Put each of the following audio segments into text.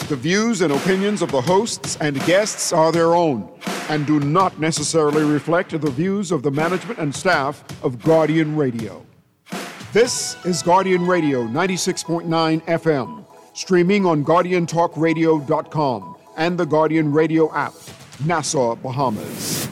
The views and opinions of the hosts and guests are their own and do not necessarily reflect the views of the management and staff of Guardian Radio. This is Guardian Radio 96.9 FM, streaming on GuardianTalkRadio.com and the Guardian Radio app, Nassau, Bahamas.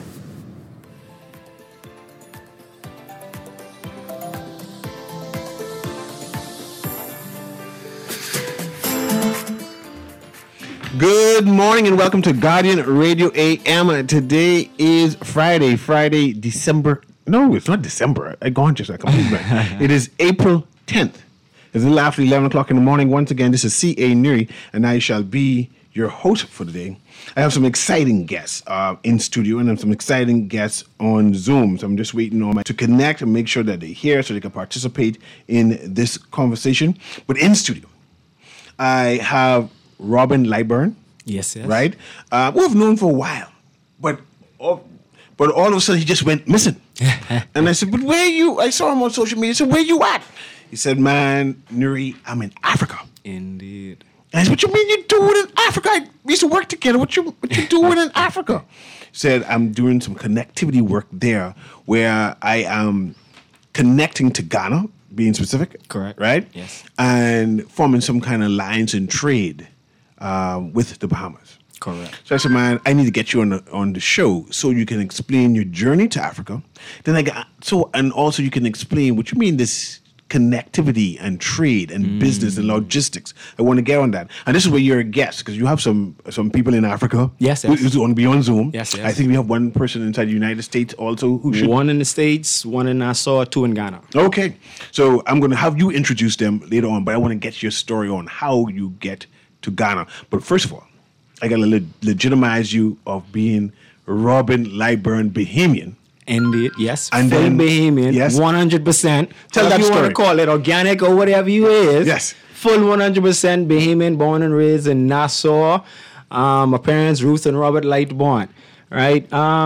Good morning and welcome to Guardian Radio AM. Today is Friday, December. No, it's not December. I gone just like a movement. It is April 10th. It's a little after 11 o'clock in the morning. Once again, this is C.A. Neri, and I shall be your host for today. I have some exciting guests in studio and some exciting guests on Zoom. So I'm just waiting on to connect and make sure that they're here so they can participate in this conversation. But in studio, I have Robin Lightburn. Yes. Right? We've known for a while, but all of a sudden he just went missing. And I said, but where are you? I saw him on social media. I said, where you at? He said, man, Nuri, I'm in Africa. Indeed. And I said, what you mean you're doing in Africa? We used to work together. What you doing in Africa? He said, I'm doing some connectivity work there where I am connecting to Ghana, being specific. Correct. Right? Yes. And forming some kind of lines in trade with the Bahamas. Correct. So I said, man, I need to get you on the show so you can explain your journey to Africa. Then and also you can explain what you mean this connectivity and trade and business and logistics. I want to get on that. And this is where you're a guest because you have some people in Africa. Yes. Who's going to be on Zoom. Yes. I think we have one person inside the United States also who should. One in the States, one in Nassau, two in Ghana. Okay. So I'm going to have you introduce them later on, but I want to get your story on how you get to Ghana. But first of all, I got to legitimize you of being Robin Lightburn Bahamian. Indeed, yes. And full then, Bahamian, yes. 100%. Tell that if you story. want to call it organic or whatever you is. Yes. Full 100% Bahamian, born and raised in Nassau. My parents, Ruth and Robert Lightburn. Right?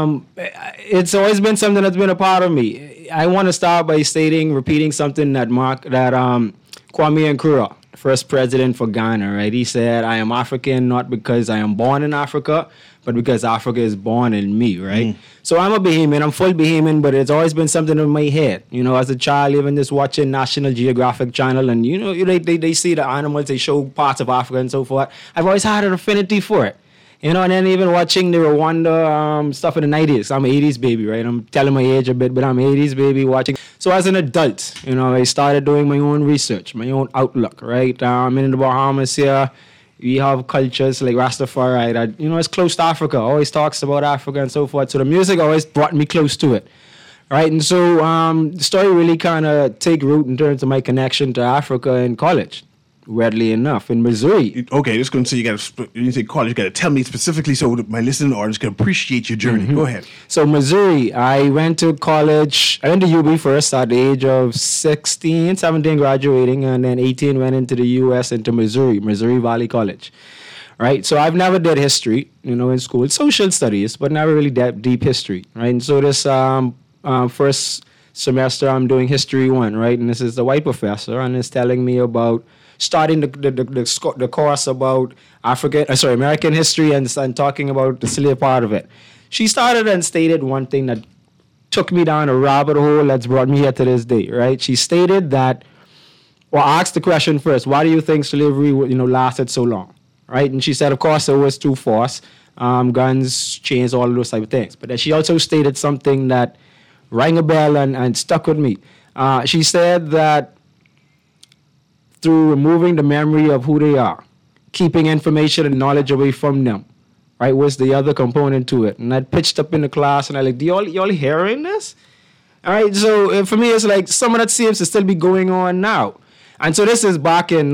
It's always been something that's been a part of me. I want to start by repeating something that Kwame Nkrumah, first president for Ghana, right? He said, I am African not because I am born in Africa, but because Africa is born in me, right? So I'm a Bahamian, I'm full Bahamian, but it's always been something in my head. You know, as a child, even just watching National Geographic Channel, and, you know, they see the animals, they show parts of Africa and so forth. I've always had an affinity for it. You know, and then even watching the Rwanda stuff in the 90s. I'm an 80s baby, right? I'm telling my age a bit, but I'm an 80s baby watching. So as an adult, you know, I started doing my own research, my own outlook, right? In the Bahamas here, we have cultures like Rastafari that, you know, it's close to Africa, always talks about Africa and so forth. So the music always brought me close to it, right? And so the story really kind of take root in terms of my connection to Africa in college. Weirdly enough, in Missouri. Okay, just going to say you say college, you got to tell me specifically so that my listening audience can appreciate your journey. Go ahead. So Missouri, I went to college. I went to UB first at the age of 17 graduating, and then 18 went into the U.S. into Missouri Valley College. Right, so I've never did history, you know, in school. Social studies, but never really deep history, right? And so this first semester, I'm doing History 1, right? And this is the white professor, and it's telling me about starting the course about American history and talking about the slave part of it. She started and stated one thing that took me down a rabbit hole that's brought me here to this day, right? She stated that, asked the question first, why do you think slavery, lasted so long, right? And she said, of course, it was through force, guns, chains, all of those type of things. But then she also stated something that rang a bell and stuck with me. She said that through removing the memory of who they are, keeping information and knowledge away from them, right, was the other component to it. And I pitched up in the class, and I like, do y'all hearing this? All right, so for me, it's like some of that seems to still be going on now. And so this is back in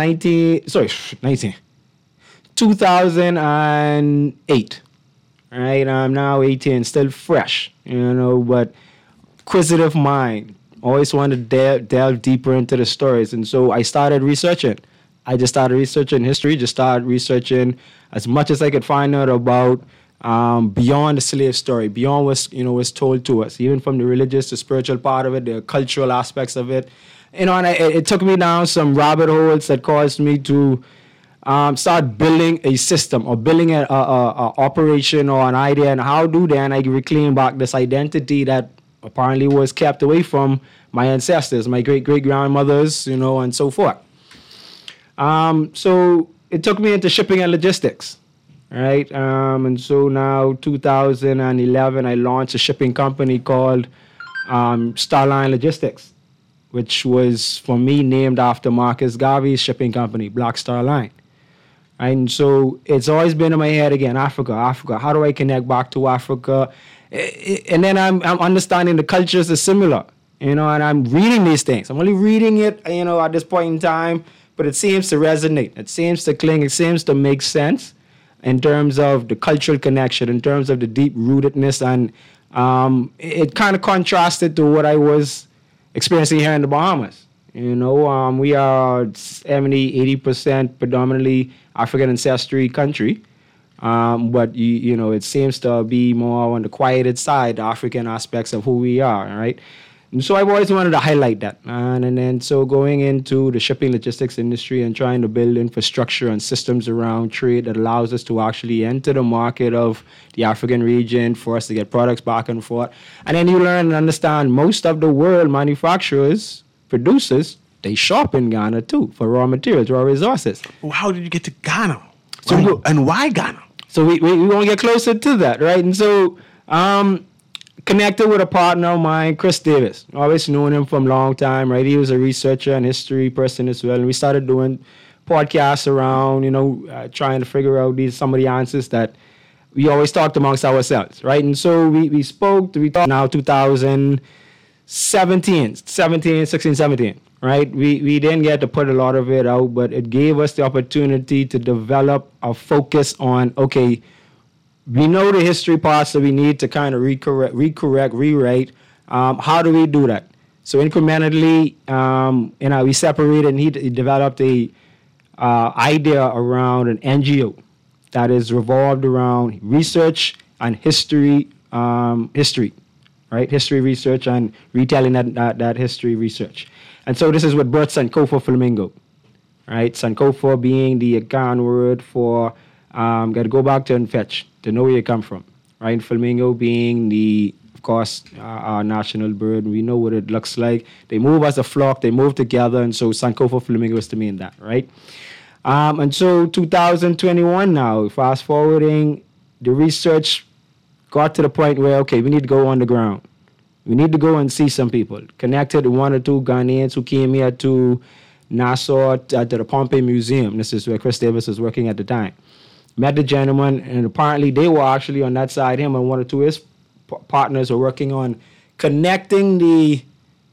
2008. All right, I'm now 18, still fresh, but inquisitive mind. Always wanted to delve deeper into the stories. And so I started researching. I just started researching history, just started researching as much as I could find out about beyond the slave story, beyond what's told to us, even from the religious, the spiritual part of it, the cultural aspects of it. And it took me down some rabbit holes that caused me to start building a system or building a operation or an idea, and how do then I reclaim back this identity that apparently was kept away from my ancestors, my great-great-grandmothers, and so forth. So it took me into shipping and logistics, right? And so now 2011, I launched a shipping company called Starline Logistics, which was, for me, named after Marcus Garvey's shipping company, Black Star Line. And so it's always been in my head again, Africa. How do I connect back to Africa? And then I'm understanding the cultures are similar, and I'm reading these things. I'm only reading it, at this point in time, but it seems to resonate. It seems to cling. It seems to make sense in terms of the cultural connection, in terms of the deep rootedness, and it kind of contrasted to what I was experiencing here in the Bahamas. We are 70-80% predominantly African ancestry country, but it seems to be more on the quieted side, the African aspects of who we are, right? And so I've always wanted to highlight that, and then so going into the shipping logistics industry and trying to build infrastructure and systems around trade that allows us to actually enter the market of the African region for us to get products back and forth. And then you learn and understand most of the world manufacturers, producers, they shop in Ghana too for raw materials, raw resources. Well, how did you get to Ghana? And why Ghana? So we want to get closer to that, right? And so connected with a partner of mine, Chris Davis. Always known him from a long time, right? He was a researcher and history person as well. And we started doing podcasts around, trying to figure out some of the answers that we always talked amongst ourselves, right? And so we talked now 2017, 16, 17, right? We didn't get to put a lot of it out, but it gave us the opportunity to develop a focus on, okay, we know the history parts that we need to kind of rewrite. How do we do that? So incrementally, we separated, and he developed a idea around an NGO that is revolved around research and history, right? History research and retelling that history research. And so this is what birthed Sankofa Flamingo, right? Sankofa being the Akan word for got to go back to and fetch, to know where you come from, right? Flamingo being of course, our national bird. We know what it looks like. They move as a flock. They move together, and so Sankofa Flamingo is to mean that, right? And so 2021 now, fast forwarding, the research got to the point where, okay, we need to go on the ground. We need to go and see some people. Connected to one or two Ghanaians who came here to Nassau, to the Pompey Museum. This is where Chris Davis was working at the time. Met the gentleman, and apparently they were actually on that side. Him and one or two of his partners were working on connecting the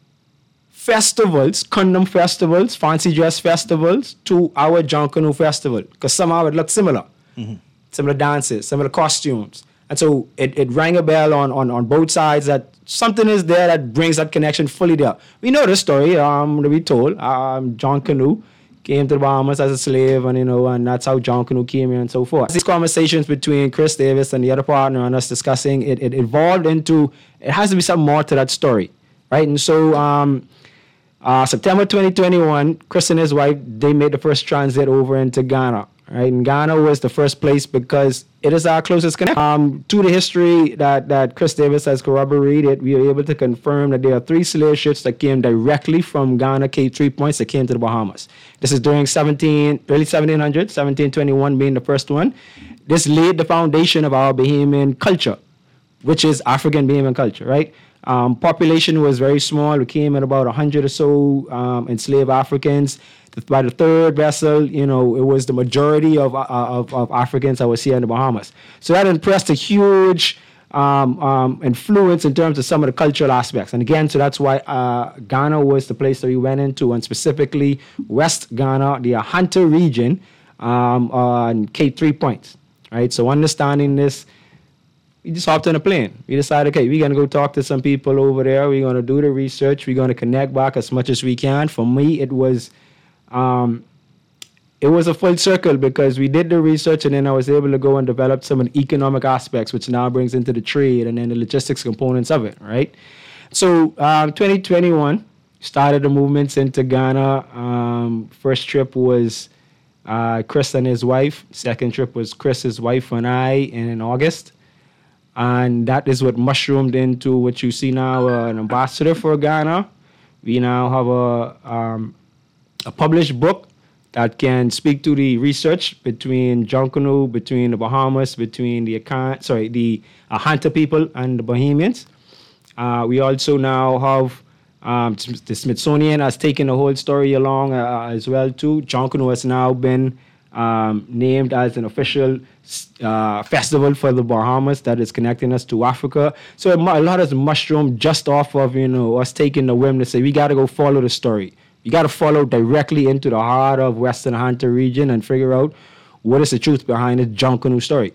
festivals, condom festivals, fancy dress festivals, to our Jonkanu festival, because somehow it looked similar. Mm-hmm. Similar dances, similar costumes. And so it rang a bell on both sides that something is there that brings that connection fully there. We know the story that we told. Jonkanu came to the Bahamas as a slave, and that's how Jonkanu came here and so forth. These conversations between Chris Davis and the other partner and us discussing it evolved into, it has to be something more to that story, right? And so September 2021, Chris and his wife, they made the first transit over into Ghana, right? And Ghana was the first place because it is our closest connection. To the history that Chris Davis has corroborated, we were able to confirm that there are 3 slave ships that came directly from Ghana, Cape 3 Points, that came to the Bahamas. This is during early 1700s, 1721 being the first one. This laid the foundation of our Bahamian culture, which is African Bahamian culture, right? Population was very small. We came at about 100 or so enslaved Africans. By the third vessel, it was the majority of Africans that was here in the Bahamas. So that impressed a huge influence in terms of some of the cultural aspects. And again, so that's why Ghana was the place that we went into, and specifically West Ghana, the Ahanta region, on Cape 3 Points, right? So understanding this, we just hopped on a plane. We decided, okay, we're going to go talk to some people over there. We're going to do the research. We're going to connect back as much as we can. For me, it was a full circle because we did the research, and then I was able to go and develop some of the economic aspects, which now brings into the trade and then the logistics components of it, right? So 2021, started the movements into Ghana. First trip was Chris and his wife. Second trip was Chris, his wife, and I in August. And that is what mushroomed into what you see now, an ambassador for Ghana. We now have a published book that can speak to the research between Junkanoo, between the Bahamas, between the Ahanta people and the Bahamians. We also now have the Smithsonian has taken the whole story along as well too. Junkanoo has now been named as an official festival for the Bahamas that is connecting us to Africa. So a lot has mushroomed just off of us taking the whim to say we got to go follow the story. You got to follow directly into the heart of Western Ahanta region and figure out what is the truth behind the Junkanoo story.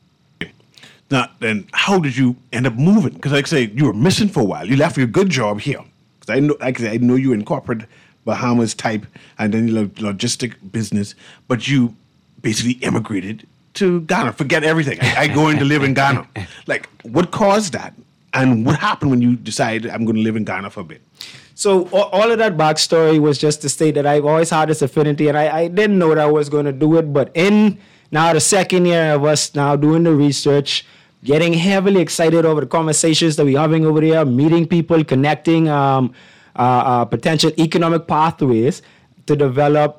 Now, then, how did you end up moving? Because, like I say, you were missing for a while. You left your good job here. Because I know you in corporate Bahamas type and then logistic business, but you basically immigrated to Ghana. Forget everything. I going to live in Ghana. Like, what caused that? And what happened when you decided I'm going to live in Ghana for a bit? So all of that backstory was just to state that I've always had this affinity, and I didn't know that I was going to do it. But in now the second year of us now doing the research, getting heavily excited over the conversations that we're having over there, meeting people, connecting potential economic pathways to develop,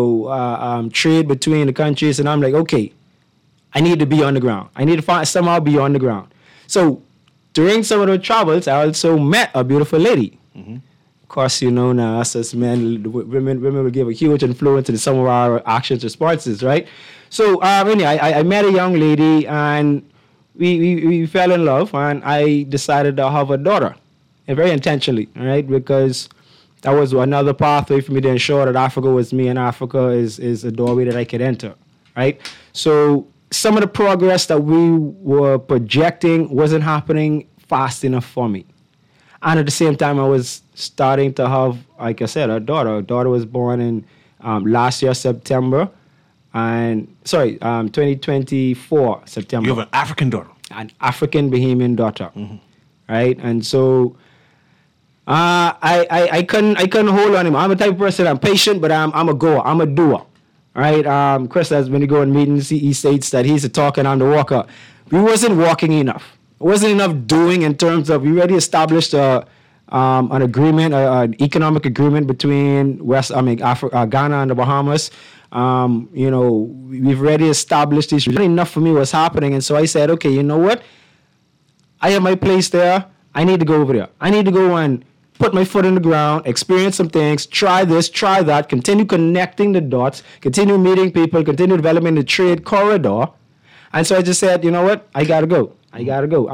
trade between the countries. And I'm like, okay, I need to be on the ground. I need to somehow be on the ground. So during some of the travels, I also met a beautiful lady. Mm-hmm. Of course, now us as men, women will give a huge influence in some of our actions, responses, right? So I met a young lady and we fell in love, and I decided to have a daughter, and very intentionally, right? Because that was another pathway for me to ensure that Africa was me, and Africa is a doorway that I could enter, right? So some of the progress that we were projecting wasn't happening fast enough for me. And at the same time, I was starting to have, like I said, a daughter. Our daughter was born in last year, September. 2024, September. You have an African daughter. An African Bahamian daughter, right? And so I couldn't hold on him. I'm a type of person, I'm patient, but I'm a goer, I'm a doer, right? Chris has been to go in meetings, he states that he's a talker and I'm the walker. We wasn't walking enough. It wasn't enough doing in terms of, we already established an agreement, an economic agreement between Ghana and the Bahamas. We've already established this. Not enough for me was happening. And so I said, okay, you know what? I have my place there. I need to go over there. I need to go and put my foot in the ground, experience some things, try this, try that, continue connecting the dots, continue meeting people, continue developing the trade corridor. And so I just said, you know what? I got to go. And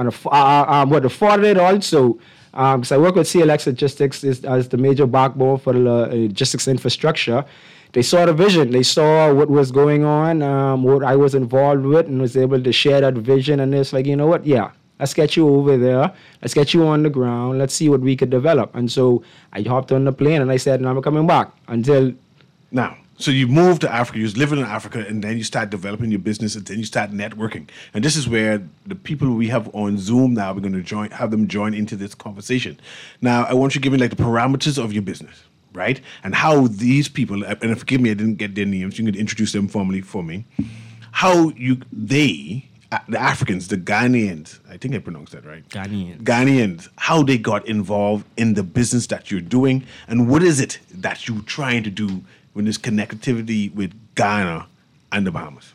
what afforded it also, because I work with CLX Logistics as the major backbone for the logistics infrastructure. They saw the vision. They saw what was going on, what I was involved with, and was able to share that vision. And it's like, you know what? Yeah, let's get you over there. Let's get you on the ground. Let's see what we could develop. And so I hopped on the plane and I said, no, I'm coming back until now. So you moved to Africa, you was living in Africa, and then you start developing your business, and then you start networking. And this is where the people we have on Zoom now, we're going to have them join into this conversation. Now, I want you to give me the parameters of your business, right? And how these people, and forgive me, I didn't get their names, you can introduce them formally for me. How the Africans, the Ghanaians, I think I pronounced that right. Ghanaians, how they got involved in the business that you're doing, and what is it that you're trying to do when there's connectivity with Ghana and the Bahamas?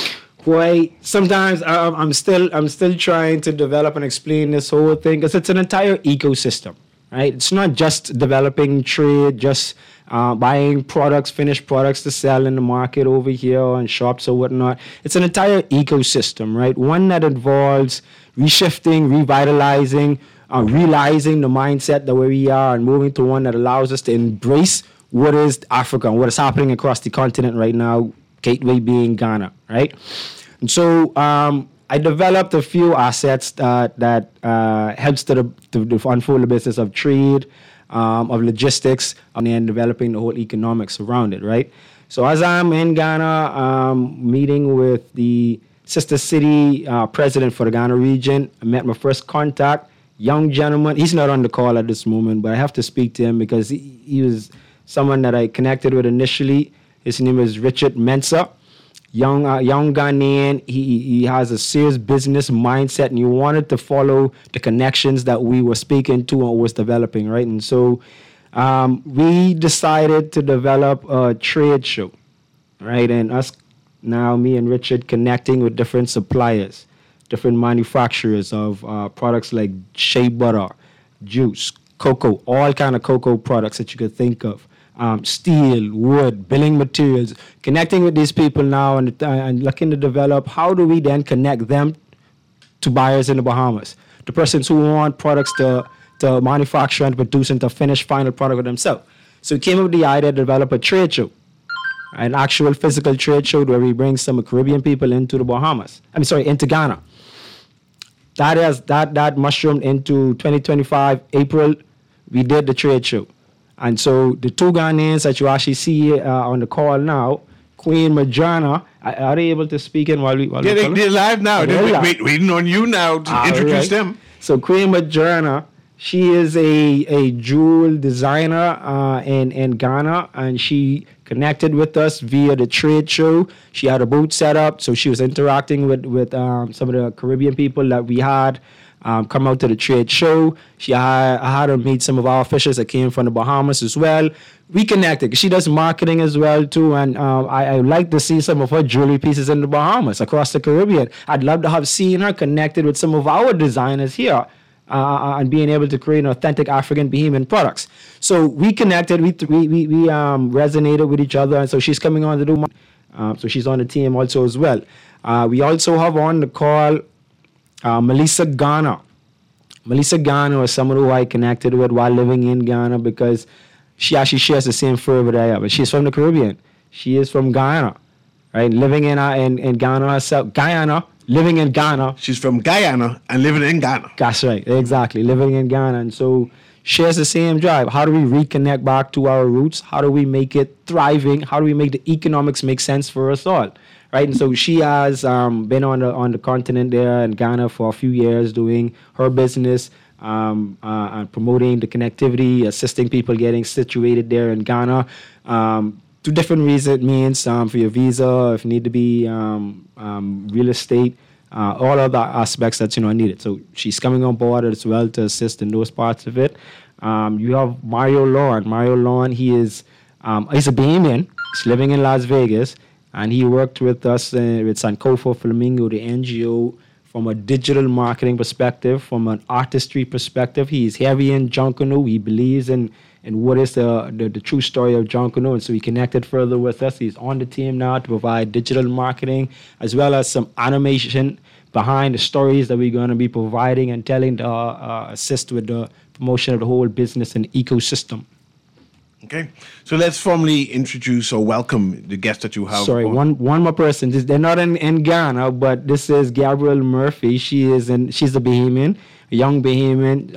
Boy, sometimes I'm still trying to develop and explain this whole thing, because it's an entire ecosystem, right? It's not just developing trade, just buying products, finished products to sell in the market over here or in shops or whatnot. It's an entire ecosystem, right? One that involves reshifting, revitalizing, realizing the mindset that where we are and moving to one that allows us to embrace what is Africa and what is happening across the continent right now, gateway being Ghana, right? And so I developed a few assets that helps to unfold the business of trade, of logistics, and then developing the whole economics around it, right? So as I'm in Ghana, meeting with the sister city president for the Ghana region, I met my first contact, young gentleman. He's not on the call at this moment, but I have to speak to him because he was someone that I connected with initially, His name is Richard Mensah. Young Ghanaian. He has a serious business mindset, and he wanted to follow the connections that we were speaking to and was developing, right? And so we decided to develop a trade show, right? And me and Richard connecting with different suppliers, different manufacturers of products like shea butter, juice, cocoa, all kind of cocoa products that you could think of. Steel, wood, building materials, connecting with these people now and looking to develop how do we then connect them to buyers in the Bahamas, the persons who want products to manufacture and produce and to finish final product with themselves. So we came up with the idea to develop a trade show, an actual physical trade show where we bring some Caribbean people into the Bahamas. Into Ghana. That mushroomed into 2025, April, we did the trade show. And so the two Ghanaians that you actually see on the call now, Queen Majana, are they able to speak in while we they're live now. They're waiting on you now to introduce them. So Queen Majana, she is a jewel designer in Ghana, and she connected with us via the trade show. She had a booth set up, so she was interacting with some of the Caribbean people that we had come out to the trade show. I had her meet some of our officials that came from the Bahamas as well. We connected. She does marketing as well too, and I like to see some of her jewelry pieces in the Bahamas, across the Caribbean. I'd love to have seen her connected with some of our designers here and being able to create authentic African Bahamian products. So we connected. We resonated with each other, and so she's coming on to do. So she's on the team also as well. We also have on the call Melissa Ghana. Melissa Ghana is someone who I connected with while living in Ghana because she actually shares the same fervor that I have. But she's from the Caribbean. She is from Guyana, right? Living in Ghana herself. Guyana, living in Ghana. She's from Guyana and living in Ghana. That's right, exactly. Living in Ghana. And so shares the same drive. How do we reconnect back to our roots? How do we make it thriving? How do we make the economics make sense for us all? Right, and so she has been on the continent there in Ghana for a few years doing her business, and promoting the connectivity, assisting people getting situated there in Ghana. Two different means for your visa, if you need to be real estate, all other aspects that needed. So she's coming on board as well to assist in those parts of it. You have Mario Lawn. Mario Lawn, he's a Bahamian. He's living in Las Vegas. And he worked with us with Sankofa Flamingo, the NGO, from a digital marketing perspective, from an artistry perspective. He's heavy in Junkanoo. He believes in what is the true story of Junkanoo. And so he connected further with us. He's on the team now to provide digital marketing as well as some animation behind the stories that we're going to be providing and telling to assist with the promotion of the whole business and ecosystem. Okay, so let's formally introduce or welcome the guests that you have. Sorry, one more person. They're not in Ghana, but this is Gabrielle Murphy. She's a Bahamian, a young Bahamian.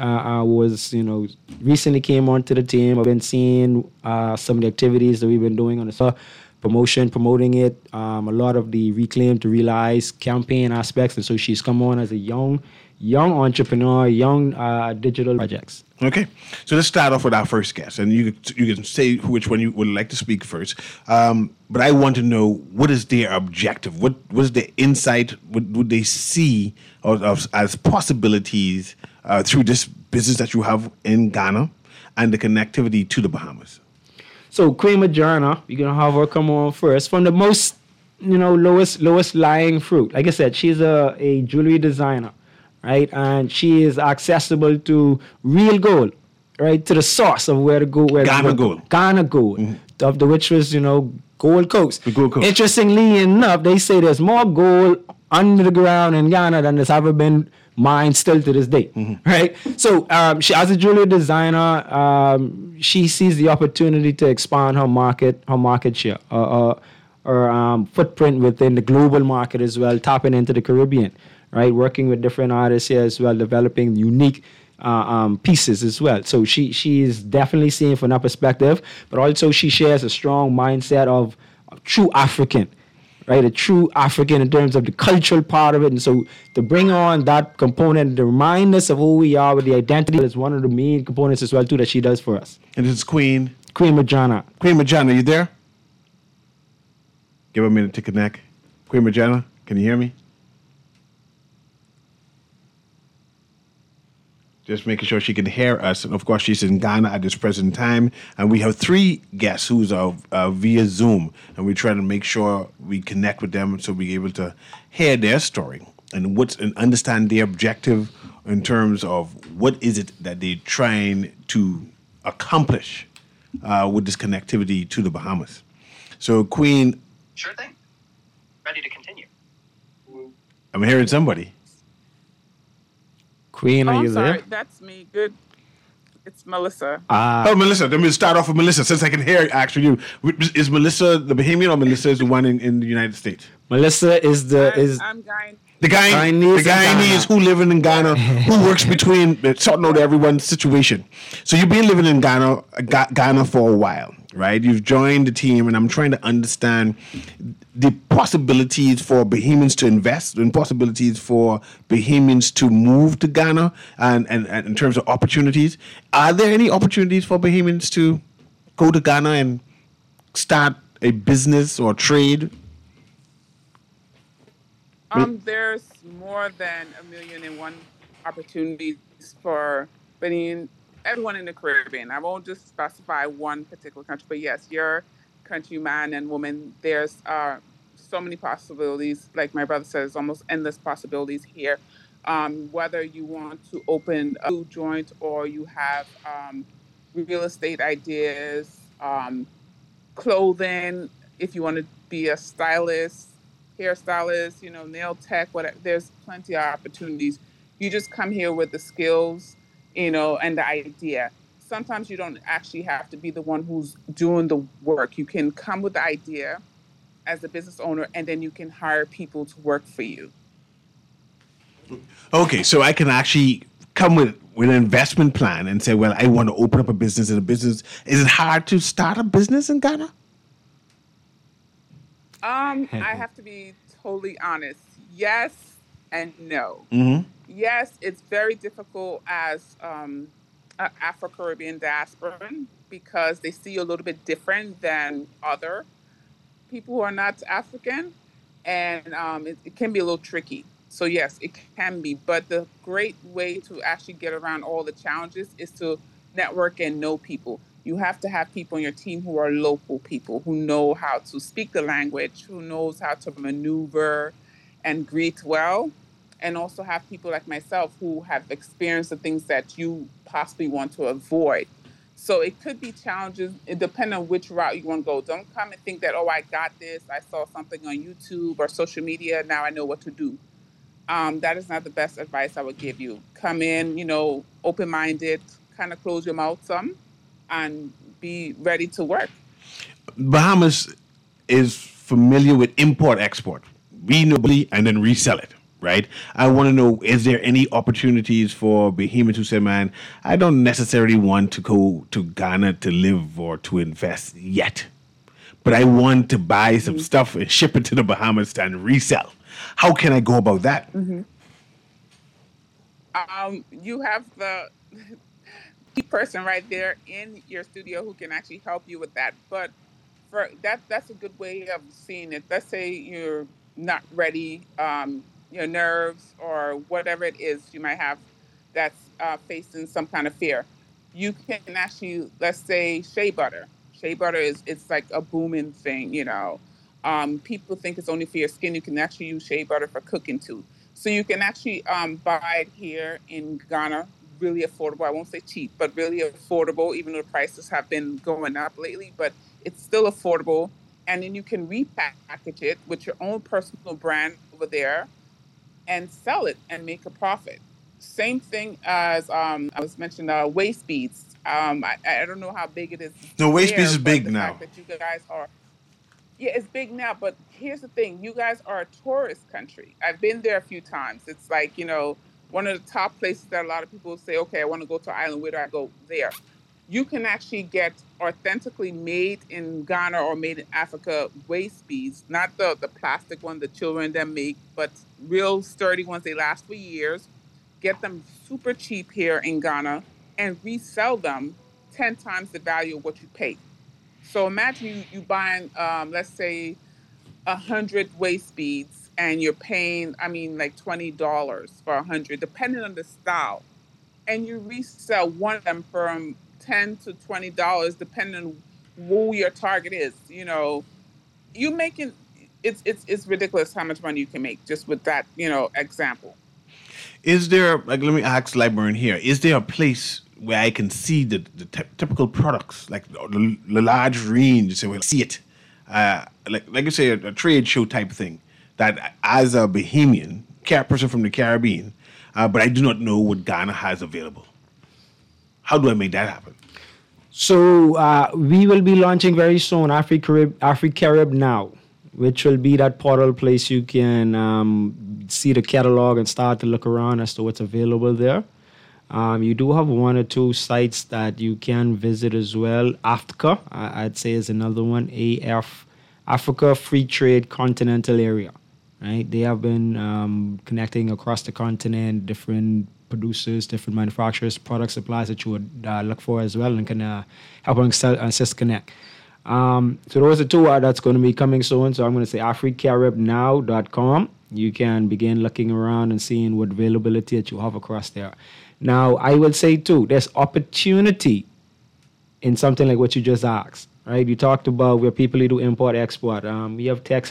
Recently came onto the team. I've been seeing some of the activities that we've been doing on the promoting it. A lot of the Reclaim to Realize campaign aspects, and so she's come on as a young entrepreneur, young digital projects. Okay, so let's start off with our first guest, and you can say which one you would like to speak first. But I want to know, what is their objective? What is their insight? What would they see as possibilities through this business that you have in Ghana and the connectivity to the Bahamas? So Queen Majana, we're gonna have her come on first from the most lowest lying fruit. Like I said, she's a jewelry designer. Right, and she is accessible to real gold, right, to the source of where to go. Ghana gold, mm-hmm. of which was Gold Coast. The Gold Coast. Interestingly enough, they say there's more gold under the ground in Ghana than there's ever been mined still to this day. Mm-hmm. Right, so she, as a jewelry designer, she sees the opportunity to expand her market share, her footprint within the global market as well, tapping into the Caribbean. Right, working with different artists here as well, developing unique pieces as well. So she is definitely seeing from that perspective, but also she shares a strong mindset of true African, right? A true African in terms of the cultural part of it. And so to bring on that component, to remind us of who we are with the identity, is one of the main components as well too that she does for us. And this is Queen Majana. Queen Majana, you there? Give her a minute to connect. Queen Margiela, can you hear me? Just making sure she can hear us. And of course, she's in Ghana at this present time. And we have 3 guests who's via Zoom. And we're trying to make sure we connect with them so we're able to hear their story and understand their objective in terms of what is it that they're trying to accomplish with this connectivity to the Bahamas. So, Queen. Sure thing. Ready to continue. I'm hearing somebody. Queen, are you sorry. there? That's me. Good. It's Melissa. Oh, Melissa. Let me start off with Melissa since I can hear actually you. Is Melissa the Bahamian or Melissa is the one in the United States? Melissa is I'm Guyanese. The Guyanese who live in Ghana, who works between, sorting out everyone's situation. So you've been living in Ghana for a while, right? You've joined the team, and I'm trying to understand the possibilities for Bahamians to invest and possibilities for Bahamians to move to Ghana and in terms of opportunities. Are there any opportunities for Bahamians to go to Ghana and start a business or trade? There's more than 1,000,001 opportunities for everyone in the Caribbean. I won't just specify one particular country, but yes, your country, man and woman, there's so many possibilities. Like my brother says, almost endless possibilities here. Whether you want to open a food joint or you have real estate ideas, clothing, if you want to be a stylist, hairstylist, nail tech, whatever. There's plenty of opportunities. You just come here with the skills, and the idea. Sometimes you don't actually have to be the one who's doing the work. You can come with the idea as a business owner, and then you can hire people to work for you. Okay, so I can actually come with an investment plan and say, well, I want to open up a business in a business. Is it hard to start a business in Ghana? I have to be totally honest. Yes and no. Mm-hmm. Yes, it's very difficult as an Afro-Caribbean diasporan because they see you a little bit different than other people who are not African, and it can be a little tricky. So yes, it can be. But the great way to actually get around all the challenges is to network and know people. You have to have people on your team who are local people, who know how to speak the language, who knows how to maneuver and greet well, and also have people like myself who have experienced the things that you possibly want to avoid. So it could be challenges. It depends on which route you want to go. Don't come and think that, I got this. I saw something on YouTube or social media. Now I know what to do. That is not the best advice I would give you. Come in, open-minded, kind of close your mouth some, and be ready to work. Bahamas is familiar with import-export, reasonably, and then resell it, right? I want to know, is there any opportunities for Bahamians who say, man, I don't necessarily want to go to Ghana to live or to invest yet, but I want to buy some stuff and ship it to the Bahamas and resell. How can I go about that? Mm-hmm. You have the key person right there in your studio who can actually help you with that. But for that's a good way of seeing it. Let's say you're not ready, your nerves or whatever it is you might have that's facing some kind of fear. You can actually, let's say, shea butter. Shea butter it's like a booming thing, People think it's only for your skin. You can actually use shea butter for cooking too. So you can actually buy it here in Ghana, really affordable. I won't say cheap, but really affordable, even though the prices have been going up lately, but it's still affordable. And then you can repackage it with your own personal brand over there and sell it and make a profit. Same thing as I was mentioning waist beads. I don't know how big it is. No, waist beads is big now. Fact that you guys are, it's big now. But here's the thing: you guys are a tourist country. I've been there a few times. It's like one of the top places that a lot of people say, okay, I want to go to an island. Where do I go? There. You can actually get authentically made in Ghana or made in Africa waist beads, not the plastic one the children them make, but real sturdy ones. They last for years. Get them super cheap here in Ghana and resell them 10 times the value of what you paid. So imagine you buying, let's say, 100 waist beads, and you're paying, I mean, like $20 for 100, depending on the style, and you resell one of them from $10 to $20, depending on who your target is. You know, you making it's ridiculous how much money you can make just with that, example. Is there, like, let me ask Librarian here, is there a place where I can see the typical products, like the large range, so we'll see it? Like you say, a trade show type thing, that as a Bahamian, person from the Caribbean, but I do not know what Ghana has available. How do I make that happen? So we will be launching very soon AfriCarib Now, which will be that portal place you can see the catalog and start to look around as to what's available there. You do have one or two sites that you can visit as well. AFTCA, I'd say, is another one. Africa Free Trade Continental Area. Right? They have been connecting across the continent, different producers, different manufacturers, product supplies that you would look for as well, and can help and assist connect. So those are two that's going to be coming soon. So I'm going to say africaribnow.com. You can begin looking around and seeing what availability that you have across there. Now, I will say too, there's opportunity in something like what you just asked, right? You talked about where people who do import export. We have tech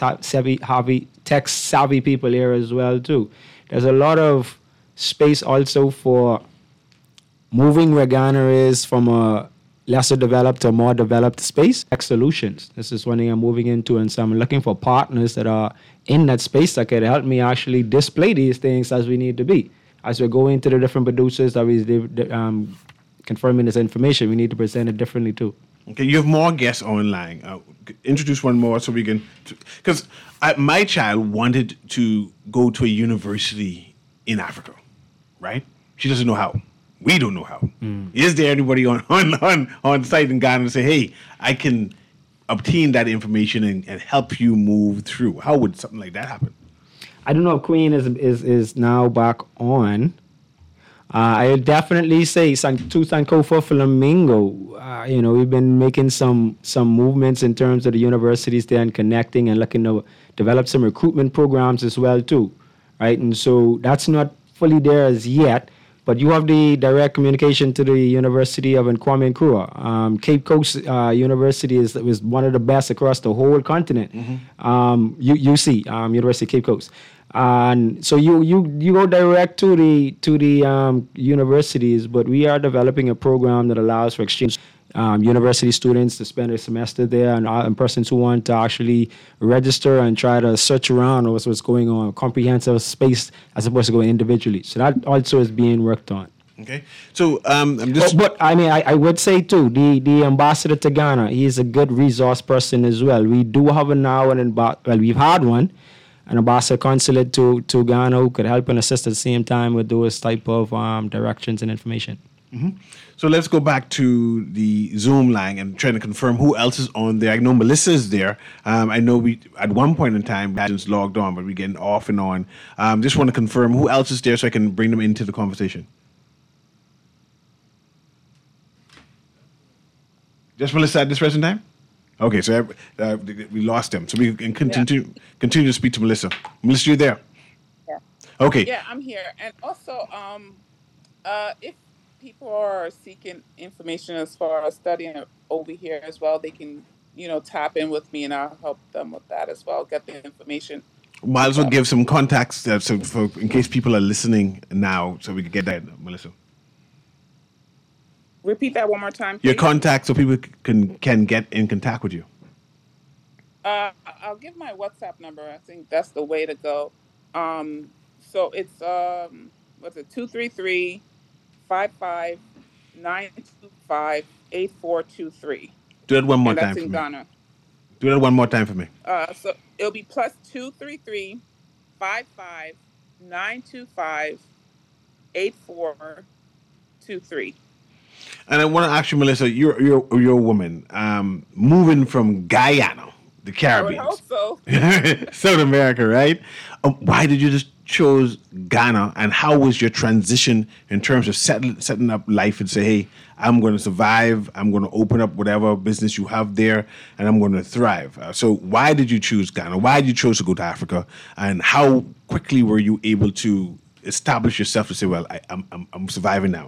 savvy people here as well too. There's a lot of space also for moving where Ghana is from a lesser developed to more developed space. Tech solutions. This is one thing I'm moving into, and so I'm looking for partners that are in that space that can help me actually display these things as we need to be. As we're going to the different producers that we confirming this information, we need to present it differently too. Okay, you have more guests online. Introduce one more so we can, because my child wanted to go to a university in Africa, right? She doesn't know how. We don't know how. Is there anybody on site in Ghana to say, hey, I can obtain that information and help you move through? How would something like that happen? I don't know if Queen is now back on. I would definitely say to Sankofa Flamingo. We've been making some movements in terms of the universities there and connecting and looking to develop some recruitment programs as well too, right? And so that's not fully there as yet. But you have the direct communication to the University of Kwame Nkrumah. Cape Coast University was one of the best across the whole continent. UC, University of Cape Coast. And so you go direct to the universities, but we are developing a program that allows for exchange university students to spend a semester there, and persons who want to actually register and try to search around what's going on, comprehensive space as opposed to going individually. So that also is being worked on. Okay. So I'm just. But I mean, I would say too, the ambassador to Ghana, he is a good resource person as well. We do have we've had one, an ambassador consulate to Ghana who could help and assist at the same time with those type of directions and information. Mm-hmm. So let's go back to the Zoom line and trying to confirm who else is on there. I know Melissa is there. I know we at one point in time just logged on, but we're getting off and on. Just want to confirm who else is there so I can bring them into the conversation. Just Melissa at this present time? Okay, so we lost them. So we can continue to speak to Melissa. Melissa, you there? Yeah. Okay. Yeah, I'm here. And also, if people are seeking information as far as studying over here as well, they can, tap in with me and I'll help them with that as well, get the information. Might as well give some contacts so in case people are listening now, so we can get that, Melissa. Repeat that one more time, please. Your contact so people can get in contact with you. I'll give my WhatsApp number. I think that's the way to go. So it's 233-55-925-8423. Do it one more time that's for in me. Ghana. Do that one more time for me. So it'll be plus 233-55-925-8423. And I want to ask you, Melissa, you're a woman moving from Guyana, the Caribbean, I would hope so. South America, right? Why did you just chose Ghana, and how was your transition in terms of setting up life and say, hey, I'm going to survive, I'm going to open up whatever business you have there, and I'm going to thrive. So why did you choose Ghana? Why did you choose to go to Africa? And how quickly were you able to establish yourself to say, well, I'm surviving now?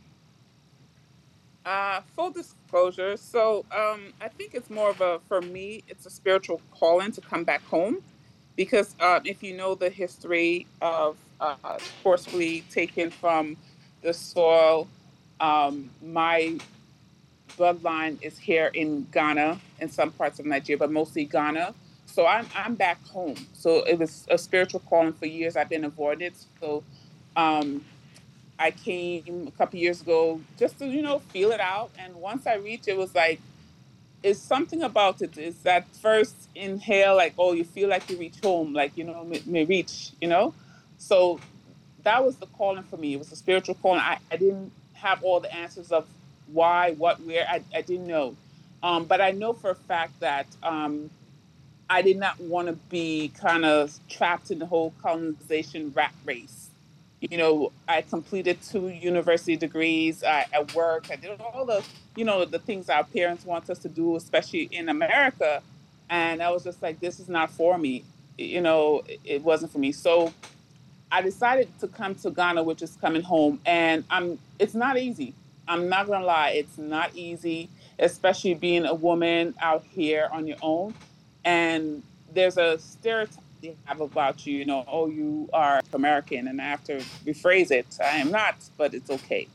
Full disclosure. So I think it's more of for me, it's a spiritual calling to come back home. Because if you know the history of forcefully taken from the soil, my bloodline is here in Ghana and some parts of Nigeria, but mostly Ghana. So I'm back home. So it was a spiritual calling for years. I've been avoiding it. So I came a couple years ago just to, feel it out. And once I reached, it was like, it's something about it. It's that first inhale, like, oh, you feel like you reach home, like, may reach. So that was the calling for me. It was a spiritual calling. I didn't have all the answers of why, what, where. I didn't know. But I know for a fact that I did not want to be kind of trapped in the whole colonization rat race. I completed 2 university degrees. I worked. I did all the things our parents want us to do, especially in America. And I was just like, this is not for me. It wasn't for me. So I decided to come to Ghana, which is coming home. And it's not easy. I'm not going to lie. It's not easy, especially being a woman out here on your own. And there's a stereotype they have about you, oh, you are American, and I have to rephrase it. I am not, but it's okay.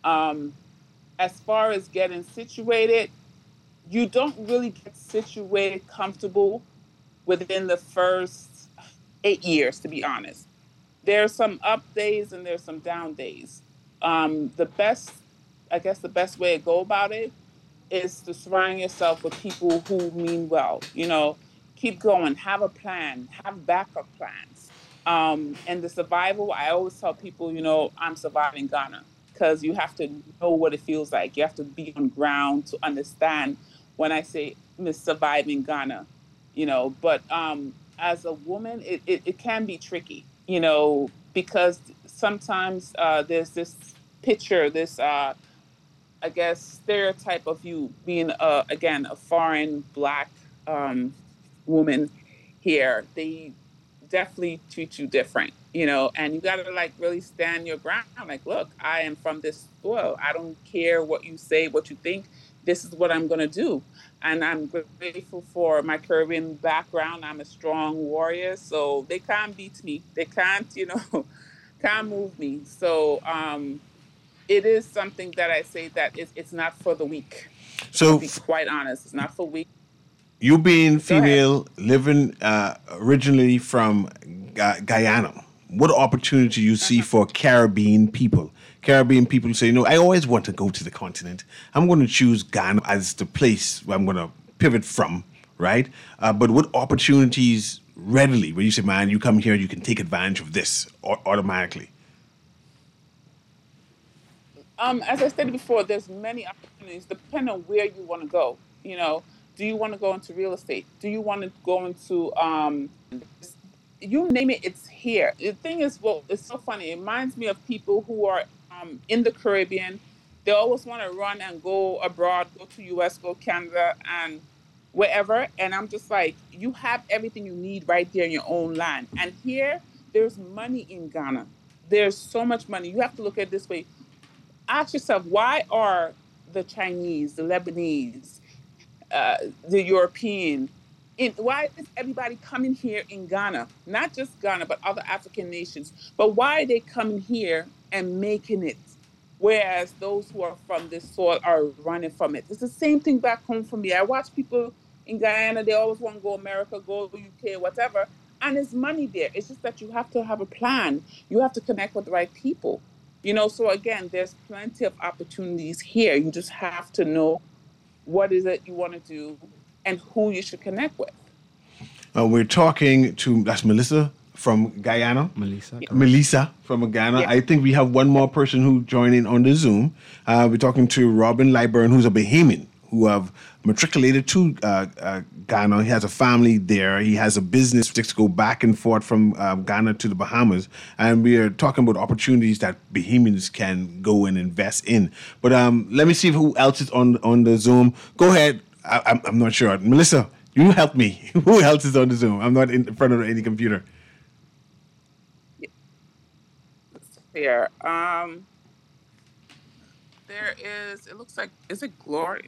As far as getting situated, you don't really get situated comfortable within the first 8 years, to be honest. There's some up days and there's some down days. The best way to go about it is to surround yourself with people who mean well, keep going, have a plan, have backup plans. And the survival, I always tell people, I'm surviving Ghana, because you have to know what it feels like. You have to be on ground to understand when I say Miss Surviving Ghana, but as a woman, it can be tricky, because sometimes there's this picture, this, stereotype of you being, again, a foreign Black woman here. They definitely treat you different, and you got to really stand your ground. Like, look, I am from this soil. I don't care what you say, what you think. This is what I'm going to do. And I'm grateful for my Caribbean background. I'm a strong warrior, so they can't beat me. They can't, can't move me. So it is something that I say that it's not for the weak. So, to be quite honest, it's not for weak. You being female, living originally from Guyana, what opportunity you see for Caribbean people? Caribbean people say, I always want to go to the continent. I'm going to choose Ghana as the place where I'm going to pivot from, right? But what opportunities readily, where you say, man, you come here, you can take advantage of this automatically? As I stated before, there's many opportunities depending on where you want to go, Do you want to go into real estate? Do you want to go into, you name it, it's here. The thing is, it's so funny. It reminds me of people who are in the Caribbean. They always want to run and go abroad, go to US, go Canada, and wherever. And I'm just like, you have everything you need right there in your own land. And here, there's money in Ghana. There's so much money. You have to look at it this way. Ask yourself, why are the Chinese, the Lebanese, the European, why is everybody coming here in Ghana? Not just Ghana, but other African nations. But why are they coming here and making it? Whereas those who are from this soil are running from it. It's the same thing back home for me. I watch people in Guyana, they always want to go America, go UK, whatever. And there's money there. It's just that you have to have a plan. You have to connect with the right people. So again, there's plenty of opportunities here. You just have to know what is it you want to do and who you should connect with. We're talking to, that's Melissa from Guyana. Melissa from Ghana. Yeah. I think we have one more person who joined in on the Zoom. We're talking to Robin Liburn, who's a Bahamian, who have matriculated to Ghana. He has a family there. He has a business to go back and forth from Ghana to the Bahamas. And we are talking about opportunities that Bahamians can go and invest in. But let me see who else is on the Zoom. Go ahead. I'm not sure. Melissa, you help me. Who else is on the Zoom? I'm not in front of any computer. Here. There is, it looks like, is it Gloria,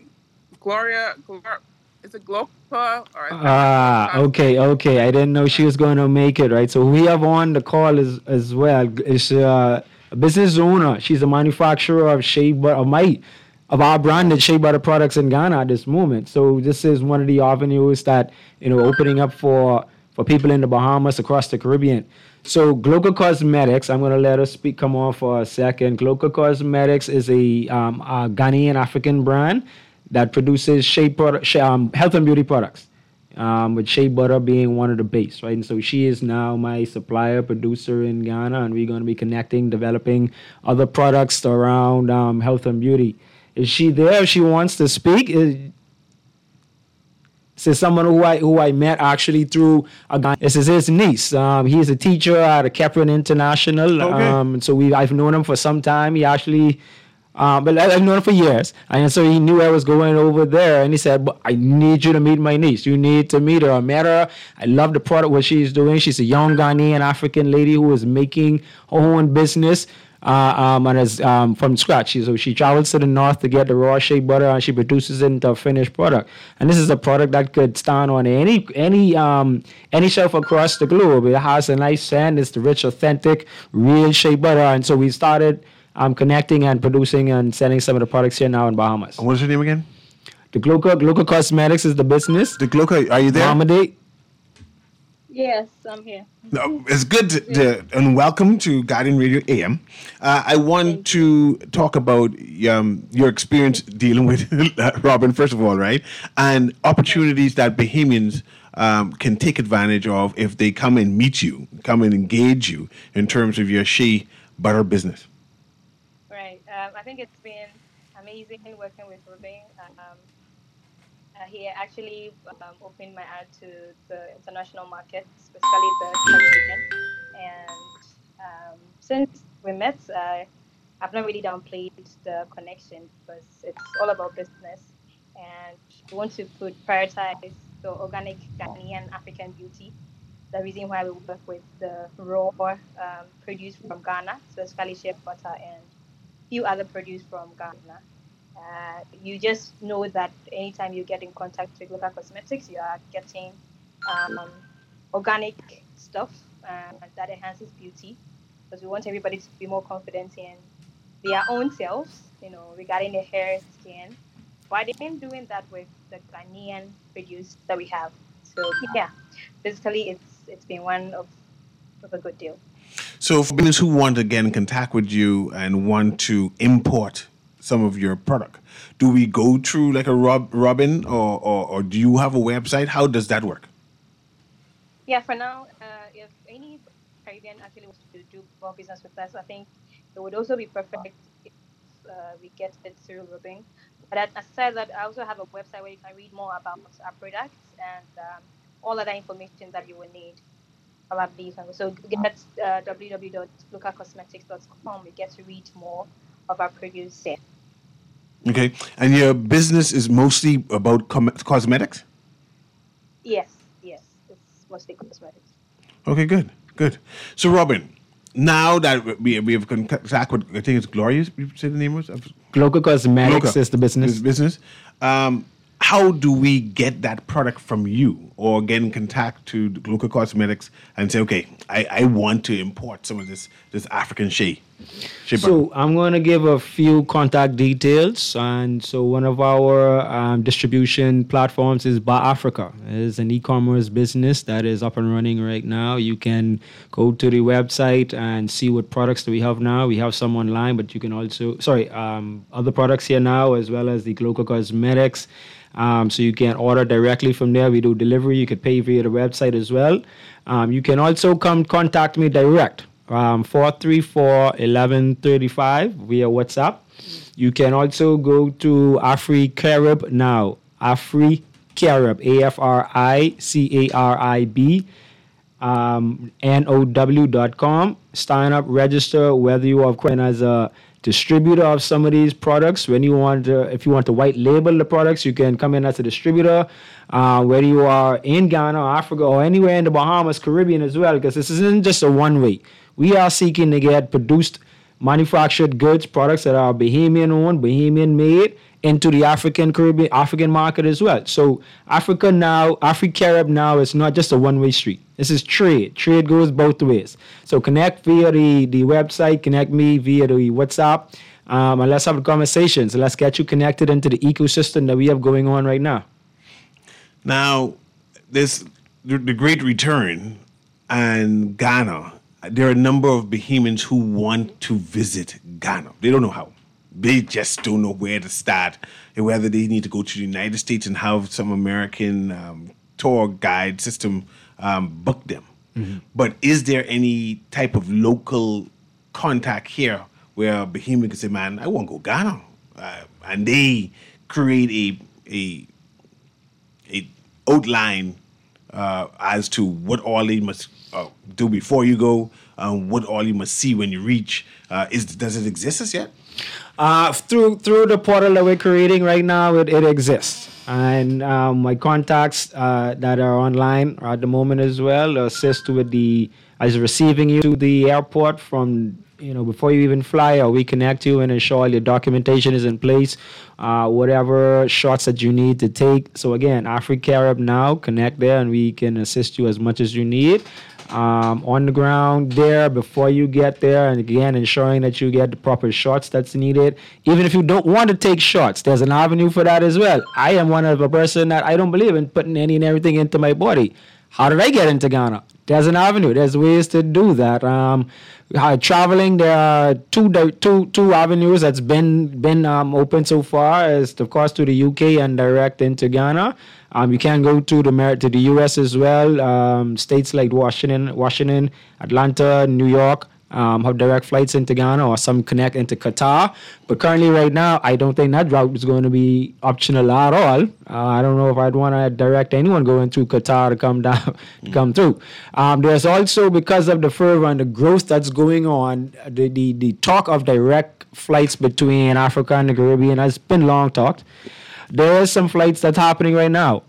is it Glopa? Okay. I didn't know she was going to make it, right? So we have on the call as well. It's a business owner. She's a manufacturer of shea butter, of our branded shea butter products in Ghana at this moment. So this is one of the avenues that, opening up for people in the Bahamas, across the Caribbean. So Gloca Cosmetics, I'm going to let her come on for a second. Gloca Cosmetics is a Ghanaian African brand that produces health and beauty products, with shea butter being one of the base, right? And so she is now my supplier, producer in Ghana, and we're going to be connecting, developing other products around health and beauty. Is she there? If she wants to speak? This is someone who I met actually through a guy. This is his niece. He's a teacher at Kepler International. Okay. So I've known him for some time. He actually, but I've known him for years. And so he knew I was going over there. And he said, "But I need you to meet my niece. You need to meet her." I met her. I love the product, what she's doing. She's a young Ghanaian African lady who is making her own business. And is from scratch. So she travels to the north to get the raw shea butter, and she produces it into a finished product. And this is a product that could stand on any shelf across the globe. It has a nice scent. It's the rich, authentic, real shea butter. And so we started connecting and producing and selling some of the products here now in Bahamas. And what's your name again? The Gloca Cosmetics is the business. The Gloca, are you there? Mohammed? Yes, I'm here. No, it's good and welcome to Guardian Radio AM. I want to talk about your experience dealing with Robin, first of all, right? And opportunities that Bahamians can take advantage of if they come and meet you, come and engage you in terms of your shea butter business. Right. I think it's been amazing working with Robin. He actually opened my eye to the international market, especially the Caribbean. And since we met, I've not really downplayed the connection because it's all about business. And we want to prioritize the organic Ghanaian African beauty. The reason why we work with the raw produce from Ghana, so especially shea butter and few other produce from Ghana. You just know that anytime you get in contact with Gloca Cosmetics, you are getting organic stuff that enhances beauty, because we want everybody to be more confident in their own selves, regarding their hair, skin. But they're doing that with the Ghanaian produce that we have. So yeah, basically it's been one of a good deal. So for businesses who want to get in contact with you and want to import some of your product, do we go through like a Robin or do you have a website? How does that work? Yeah, for now, if any Caribbean actually wants to do more business with us, I think it would also be perfect if we get it through Robin. But aside that, I also have a website where you can read more about our products and all other information that you will need. Probably. So get www.glocacosmetics.com. You get to read more of our produce there. Okay. And your business is mostly about cosmetics? Yes. It's mostly cosmetics. Okay, good. So, Robin, now that we have contact with, I think it's Gloria, you say the name was? Gloca Cosmetics is the business. How do we get that product from you or get in contact to Gloca Cosmetics and say, okay, I want to import some of this African shea? So I'm going to give a few contact details. And so one of our distribution platforms is Ba Africa. It is an e-commerce business that is up and running right now. You can go to the website and see what products do we have now. We have some online, but you can also, other products here now, as well as the Gloca Cosmetics. So you can order directly from there. We do delivery. You could pay via the website as well. You can also come contact me direct. 434-1135 via WhatsApp. You can also go to AfriCarib now. AfriCarib, AFRICARIB, NOW.com. Sign up, register, whether you are as a distributor of some of these products. When you want to, if you want to white label the products, you can come in as a distributor. Whether you are in Ghana, Africa, or anywhere in the Bahamas, Caribbean as well, because this isn't just a one way. We are seeking to get produced, manufactured goods, products that are Bahamian owned, Bahamian made, into the African market as well. So Africa now, AfriCarib now is not just a one-way street. This is trade. Trade goes both ways. So connect via the website, connect me via the WhatsApp, and let's have a conversation. So let's get you connected into the ecosystem that we have going on right now. Now, this the Great Return and Ghana. There are a number of Bahamians who want to visit Ghana. They don't know how. They just don't know where to start, and whether they need to go to the United States and have some American tour guide system book them. Mm-hmm. But is there any type of local contact here where Bahamian can say, man, I want to go Ghana? And they create a outline as to what all they must do before you go, what all you must see when you reach. Does it exist as yet? Through the portal that we're creating right now, it exists. And my contacts that are online at the moment as well assist with as receiving you to the airport from, before you even fly, or we connect you and ensure all your documentation is in place, whatever shots that you need to take. So again, AfriCarib now, connect there and we can assist you as much as you need. On the ground there before you get there, and again ensuring that you get the proper shots that's needed. Even if you don't want to take shots, there's an avenue for that as well. I am one of a person that I don't believe in putting any and everything into my body. How did I get into Ghana? There's an avenue. There's ways to do that. Traveling, there are two avenues that's been open so far. Is of course to the UK and direct into Ghana. You can go to the US as well. States like Washington, Atlanta, New York have direct flights into Ghana, or some connect into Qatar. But currently, right now, I don't think that route is going to be optional at all. I don't know if I'd want to direct anyone going through Qatar to come down, to come through. There's also, because of the fervor and the growth that's going on, the talk of direct flights between Africa and the Caribbean has been long talked. There are some flights that's happening right now.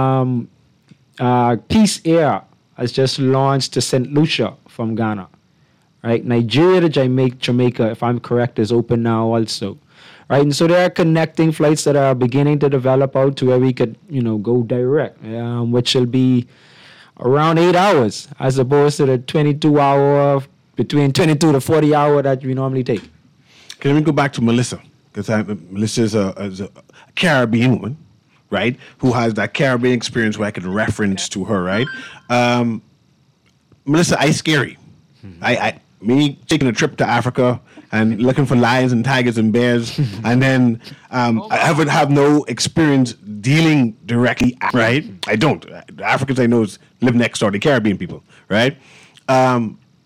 Peace Air has just launched to St. Lucia from Ghana. Right, Nigeria to Jamaica, if I'm correct, is open now also. Right, and so there are connecting flights that are beginning to develop out to where we could, go direct, which will be around 8 hours as opposed to the 22-hour, between 22 to 40 hour that we normally take. Okay, let me go back to Melissa, because Melissa is a Caribbean woman, right, who has that Caribbean experience where I can reference to her, right? Melissa, I scary. Me taking a trip to Africa and looking for lions and tigers and bears, and then I have no experience dealing directly, right? I don't. The Africans I know live next door, the Caribbean people, right? I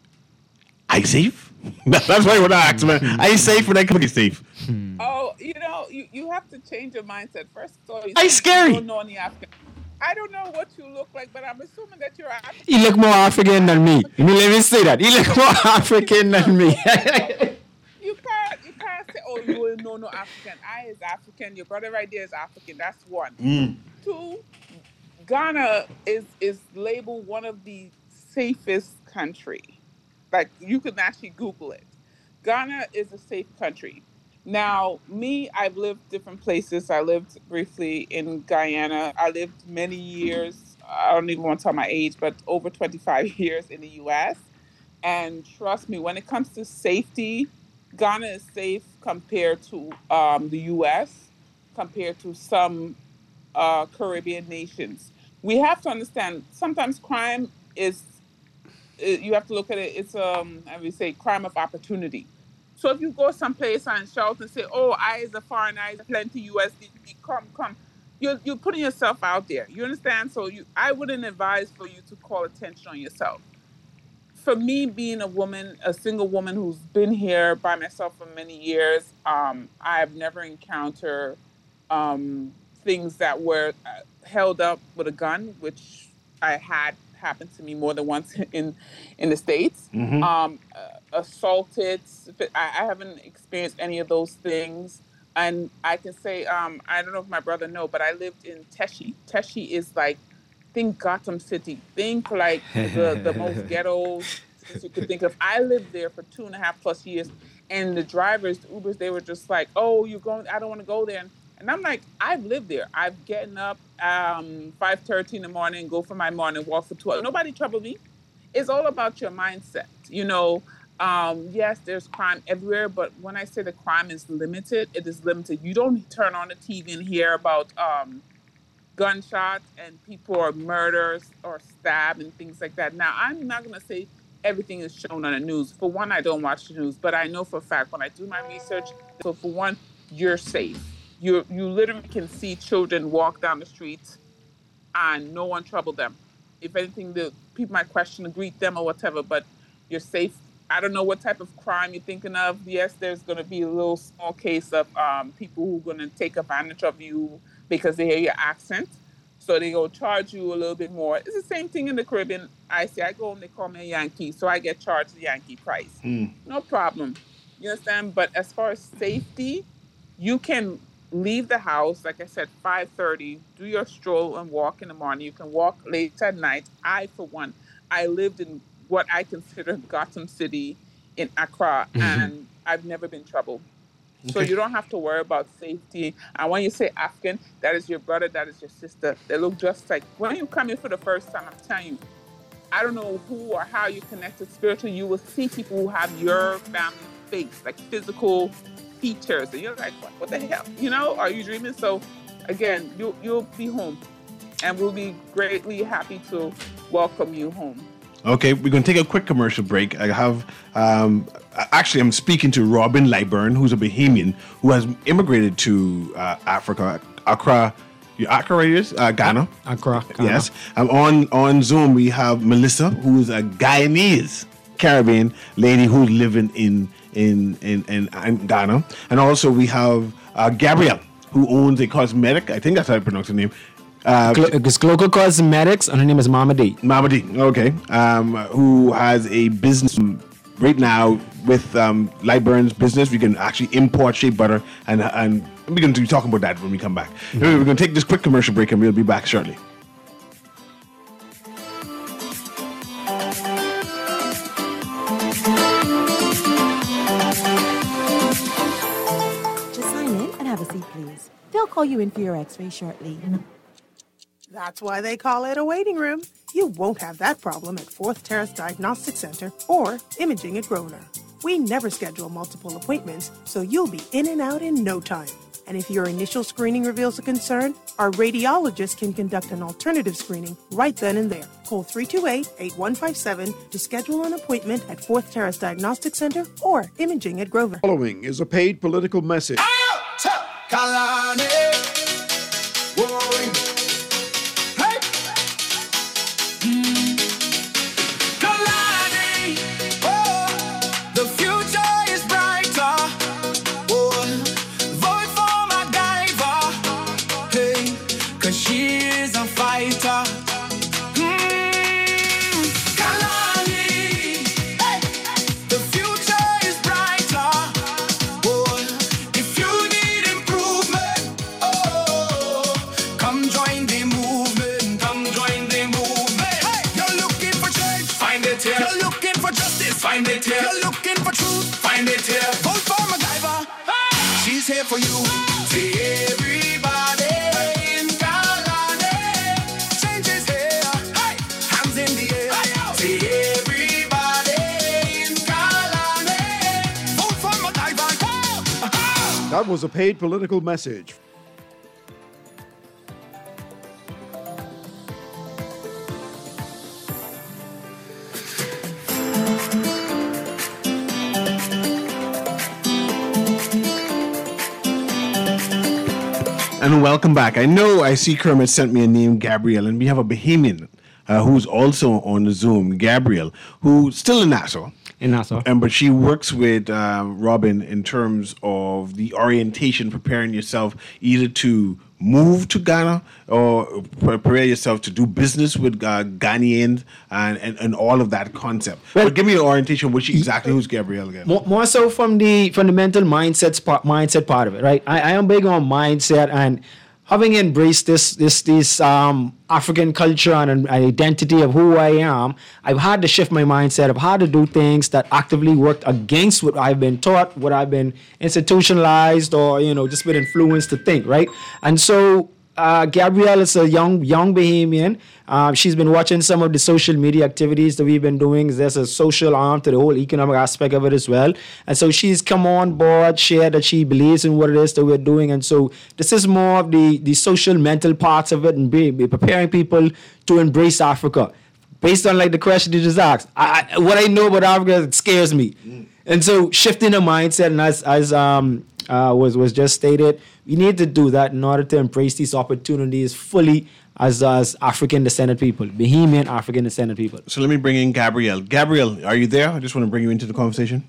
safe? That's why I want to ask, man. I safe when I come safe? Oh, you have to change your mindset. First of all, I scary. You don't know any African. I don't know what you look like, but I'm assuming that you're African. You look more African than me. Let me say that. You look more African than me. You can't say, oh, you know no African. I is African. Your brother right there is African. That's one. Two, Ghana is labeled one of the safest country. Like, you can actually Google it. Ghana is a safe country. Now, I've lived different places. I lived briefly in Guyana. I lived many years, I don't even want to tell my age, but over 25 years in the U.S. And trust me, when it comes to safety, Ghana is safe compared to the U.S., compared to some Caribbean nations. We have to understand, sometimes crime you have to look at it, it's, we say, crime of opportunity. So if you go someplace and shout and say, oh, I is a foreign, I is plenty USD, come. You're putting yourself out there. You understand? So I wouldn't advise for you to call attention on yourself. for me, being a woman, a single woman who's been here by myself for many years, I've never encountered things that were held up with a gun, which I had happened to me more than once in the States. Assaulted. I haven't experienced any of those things. And I can say, I don't know if my brother know, but I lived in Teshi. Teshi is like, think Gotham City. Think like the most ghetto you could think of. I lived there for 2.5+ years, and the drivers, the Ubers, they were just like, "Oh, you're going? I don't want to go there." And I'm like, I've lived there. I've gotten up 5:30 in the morning, go for my morning walk for 2 hours. Nobody trouble me. It's all about your mindset. You know, yes, there's crime everywhere, but when I say the crime is limited, it is limited. You don't turn on the TV and hear about gunshots and people are murdered or stabbed and things like that. Now, I'm not going to say everything is shown on the news. For one, I don't watch the news, but I know for a fact when I do my research, so for one, you're safe. You literally can see children walk down the streets and no one trouble them. If anything, the people might question and greet them or whatever, but you're safe. I don't know what type of crime you're thinking of. Yes, there's going to be a little small case of people who are going to take advantage of you because they hear your accent. So they go charge you a little bit more. It's the same thing in the Caribbean. I go home, they call me a Yankee, so I get charged the Yankee price. No problem. You understand? But as far as safety, you can leave the house, like I said, 5:30, do your stroll and walk in the morning. You can walk late at night. For one, I lived in what I consider Gotham City in Accra, and I've never been troubled. So you don't have to worry about safety. And when you say African, that is your brother, that is your sister. They look just like, when you come in for the first time, I'm telling you, I don't know who or how you connected spiritually. You will see people who have your family face, like physical features. And you're like, what the hell? You know, are you dreaming? So again, you'll be home. And we'll be greatly happy to welcome you home. Okay, we're going to take a quick commercial break. I have, actually, I'm speaking to Robin Liburn, who's a Bahamian who has immigrated to Africa, Accra. Accra is Ghana. Accra, Ghana. Yes. On Zoom, we have Melissa, who is a Guyanese Caribbean lady who's living in Ghana, and also we have Gabrielle, who owns a cosmetic. I think that's how I pronounce her name. It's Global Cosmetics, and her name is Mama D. Mama D, okay. Who has a business right now with Lightburn's business. We can actually import shea butter, and we're going to be talking about that when we come back. Anyway, we're going to take this quick commercial break, and we'll be back shortly. Just sign in and have a seat, please. They'll call you in for your x-ray shortly. That's why they call it a waiting room. You won't have that problem at Fourth Terrace Diagnostic Center or Imaging at Grosvenor. We never schedule multiple appointments, so you'll be in and out in no time. And if your initial screening reveals a concern, our radiologist can conduct an alternative screening right then and there. Call 328-8157 to schedule an appointment at Fourth Terrace Diagnostic Center or Imaging at Grosvenor. Following is a paid political message. Find it here. You're looking for truth. Find it here. Vote for MacGyver. She's here for you. See everybody in Kalani. Change his hair. Hands in the air. See everybody in Kalani. Vote for MacGyver. That was a paid political message. And welcome back. I know I see Kermit sent me a name, Gabrielle, and we have a Bahamian who's also on the Zoom, Gabrielle, who's still in Nassau. In Nassau. But she works with Robin in terms of the orientation, preparing yourself either to move to Ghana or prepare yourself to do business with Ghanaians and all of that concept. Well, but give me an orientation. Who's Gabrielle again? More so from the fundamental mindset part of it, right? I am big on mindset, and having embraced this African culture and identity of who I am, I've had to shift my mindset of how to do things that actively worked against what I've been taught, what I've been institutionalized, or just been influenced to think, right? And so Gabrielle is a young Bahamian. She's been watching some of the social media activities that we've been doing. There's a social arm to the whole economic aspect of it as well. And so she's come on board, shared that she believes in what it is that we're doing. And so this is more of the social mental parts of it and be preparing people to embrace Africa. Based on like the question you just asked, what I know about Africa, it scares me. And so shifting the mindset, and as was just stated, we need to do that in order to embrace these opportunities fully as African descended people, Bahamian African descended people. So let me bring in Gabrielle. Gabrielle, are you there? I just want to bring you into the conversation.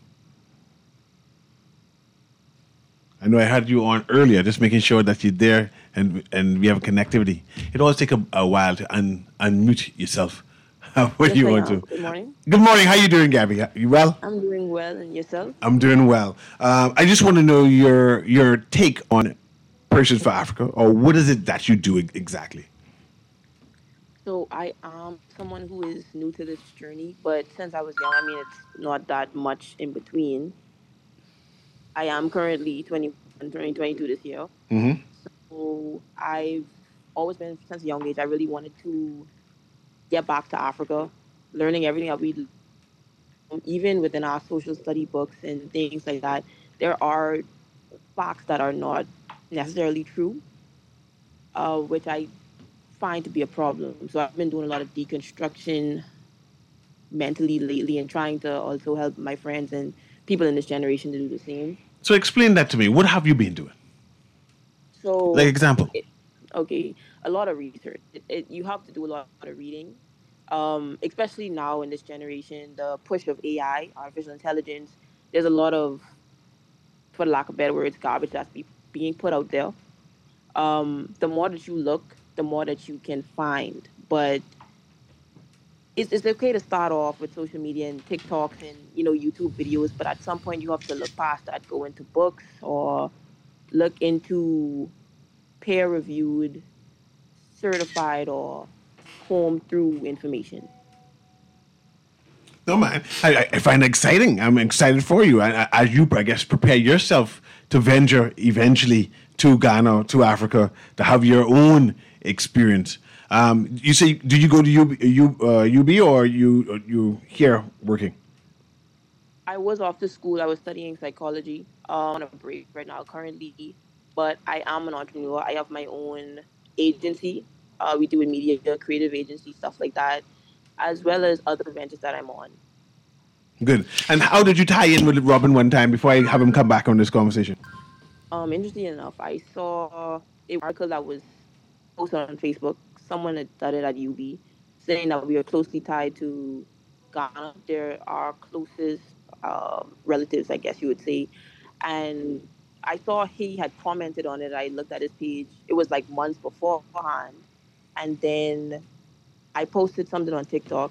I know I had you on earlier, just making sure that you're there and we have a connectivity. It always takes a while to unmute yourself when Yes, you I want am. to. Good morning. Good morning. How you doing, Gabby? You well? I'm doing well, and yourself? I'm doing well. I just want to know your take on Persons for Africa, or what is it that you do exactly? So I am someone who is new to this journey, but since I was young, I mean, it's not that much in between. I am currently 22 this year. Mm-hmm. So I've always been, since a young age, I really wanted to get back to Africa, learning everything that we, even within our social study books and things like that, there are facts that are not necessarily true, which I find to be a problem. So I've been doing a lot of deconstruction mentally lately and trying to also help my friends and people in this generation to do the same. So explain that to me. What have you been doing? So, like example. Okay, a lot of research. You have to do a lot of reading, especially now in this generation, the push of AI, artificial intelligence. There's a lot of, for lack of better words, garbage that's being put out there. The more that you look, the more that you can find. But it's okay to start off with social media and TikToks and YouTube videos, but at some point you have to look past that, go into books or look into peer-reviewed, certified, or combed through information. No, man. I find it exciting. I'm excited for you. And as you, I guess, prepare yourself to venture eventually to Ghana, to Africa, to have your own experience. You say, do you go to UB or you here working? I was off to school. I was studying psychology. On a break right now currently, but I am an entrepreneur. I have my own agency. We do media, creative agency, stuff like that, as well as other ventures that I'm on. Good. And how did you tie in with Robin one time before I have him come back on this conversation? Interesting enough, I saw an article that was posted on Facebook. Someone had studied at UB saying that we are closely tied to Ghana. They're our closest relatives, I guess you would say. And I saw he had commented on it. I looked at his page. It was like months beforehand. And then I posted something on TikTok.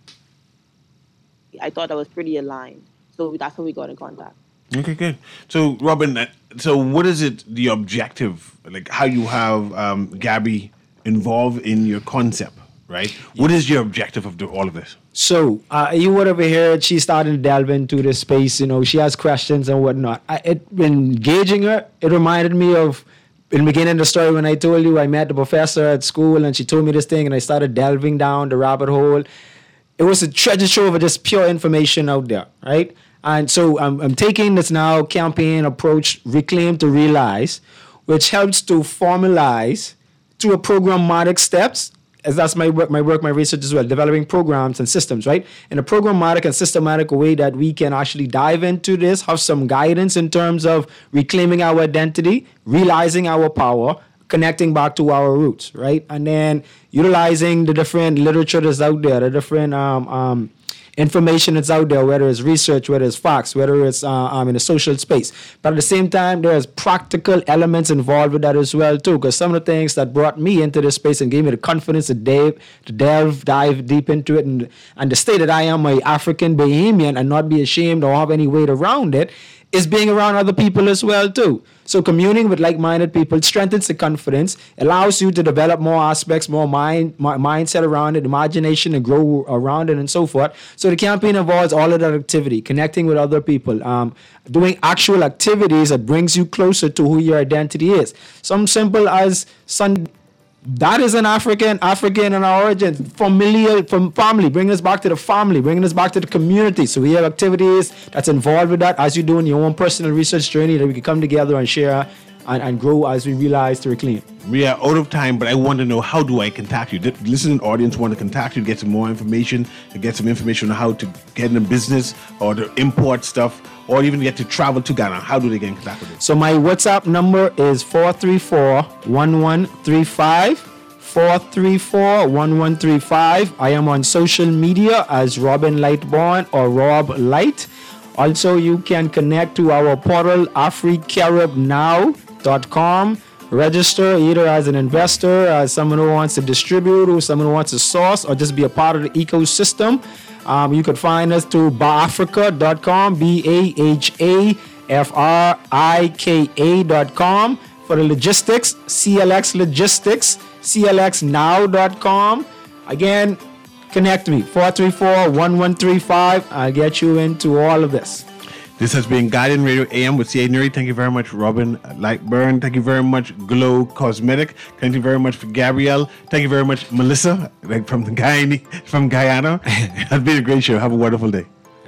I thought that was pretty aligned. So that's how we got in contact. Okay, good. So, Robin, so what is it, the objective, like how you have Gabby involved in your concept, right? What is your objective of all of this? So, you would have heard she's starting to delve into this space. She has questions and whatnot. Engaging her, it reminded me of in the beginning of the story when I told you I met the professor at school and she told me this thing and I started delving down the rabbit hole. It was a treasure trove of just pure information out there, right? And so I'm taking this now campaign approach, Reclaim to Realize, which helps to formalize through a programmatic steps, as that's my work, my research as well, developing programs and systems, right? In a programmatic and systematic way that we can actually dive into this, have some guidance in terms of reclaiming our identity, realizing our power, connecting back to our roots, right? And then utilizing the different literature that's out there, the different information that's out there, whether it's research, whether it's facts, whether it's in a social space. But at the same time, there's practical elements involved with that as well too, because some of the things that brought me into this space and gave me the confidence to dive deep into it and to say that I am an African Bahamian and not be ashamed or have any weight around it is being around other people as well too. So communing with like-minded people strengthens the confidence, allows you to develop more aspects, more mindset around it, imagination, and grow around it, and so forth. So the campaign involves all of that activity, connecting with other people, doing actual activities that brings you closer to who your identity is. Some simple as that is an African in our origin, familial, from family, bringing us back to the family, bringing us back to the community. So we have activities that's involved with that as you do in your own personal research journey that we can come together and share and grow as we realize to reclaim. We are out of time, but I want to know, how do I contact you? The listening audience want to contact you to get some more information, to get some information on how to get in a business or to import stuff, or even get to travel to Ghana. How do they get in contact with you? So my WhatsApp number is 434-1135. 434-1135. I am on social media as Robin Lightborn or Rob Light. Also, you can connect to our portal, africaribnow.com. Register either as an investor, as someone who wants to distribute, or someone who wants to source, or just be a part of the ecosystem. You could find us to baafrica.com, BAHAFRIKA.com. For the logistics, CLX Logistics, CLXnow.com. Again, connect me, 434-1135. I'll get you into all of this. This has been Guardian Radio AM with C.A. Nuri. Thank you very much, Robin Lightburn. Thank you very much, Glow Cosmetic. Thank you very much for Gabrielle. Thank you very much, Melissa, from Guyana. It has been a great show. Have a wonderful day.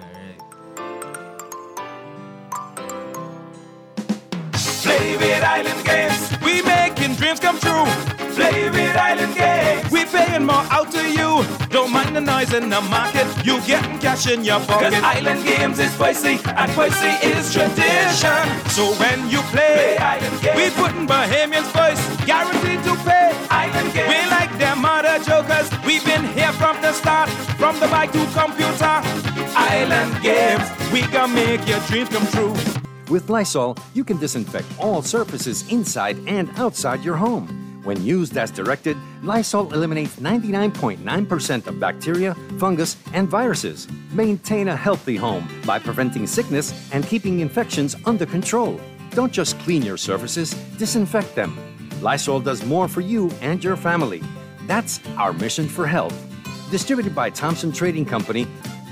Play with Island Games. We making dreams come true. Play with Island Games. We paying more out to you. Don't mind the noise in the market. You getting cash in your pocket. 'Cause Island Games is spicy and spicy is tradition. So when you play Island Games, we putting Bahamians first. Guaranteed to pay Island Games. We like them other jokers. We've been here from the start. From the bike to computer. Island Games. We gonna make your dreams come true. With Lysol, you can disinfect all surfaces inside and outside your home. When used as directed, Lysol eliminates 99.9% of bacteria, fungus, and viruses. Maintain a healthy home by preventing sickness and keeping infections under control. Don't just clean your surfaces, disinfect them. Lysol does more for you and your family. That's our mission for health. Distributed by Thompson Trading Company.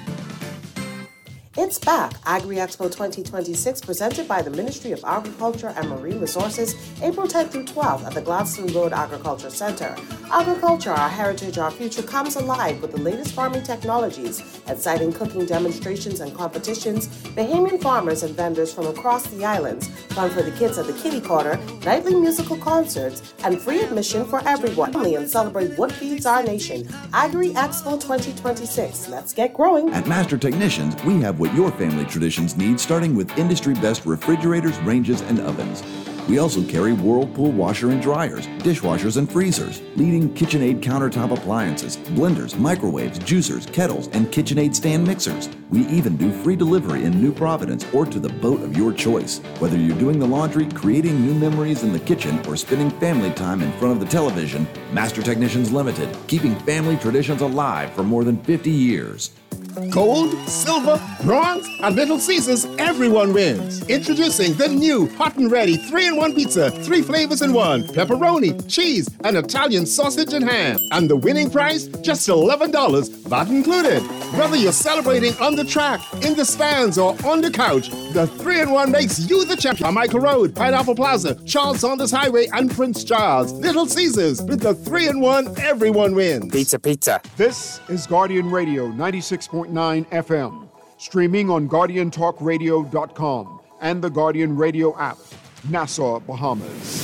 It's back, Agri-Expo 2026, presented by the Ministry of Agriculture and Marine Resources, April 10th through 12th at the Gladstone Road Agriculture Center. Agriculture, our heritage, our future, comes alive with the latest farming technologies, exciting cooking demonstrations and competitions, Bahamian farmers and vendors from across the islands, fun for the kids at the Kitty Corner, nightly musical concerts, and free admission for everyone. And celebrate what feeds our nation. Agri-Expo 2026. Let's get growing. At Master Technicians, we have what your family traditions need, starting with industry-best refrigerators, ranges, and ovens. We also carry Whirlpool washer and dryers, dishwashers and freezers, leading KitchenAid countertop appliances, blenders, microwaves, juicers, kettles, and KitchenAid stand mixers. We even do free delivery in New Providence or to the boat of your choice. Whether you're doing the laundry, creating new memories in the kitchen, or spending family time in front of the television, Master Technicians Limited, keeping family traditions alive for more than 50 years. Gold, silver, bronze, and Little Caesars, everyone wins. Introducing the new hot and ready 3-in-1 pizza, 3 flavors in one, pepperoni, cheese, and Italian sausage and ham. And the winning prize, just $11, VAT included. Whether you're celebrating on the track, in the stands, or on the couch, the 3-in-1 makes you the champion. Michael Road, Pineapple Plaza, Charles Saunders Highway, and Prince Charles. Little Caesars, with the 3-in-1, everyone wins. Pizza, pizza. This is Guardian Radio 96.9 FM, streaming on GuardianTalkRadio.com and the Guardian Radio app, Nassau, Bahamas.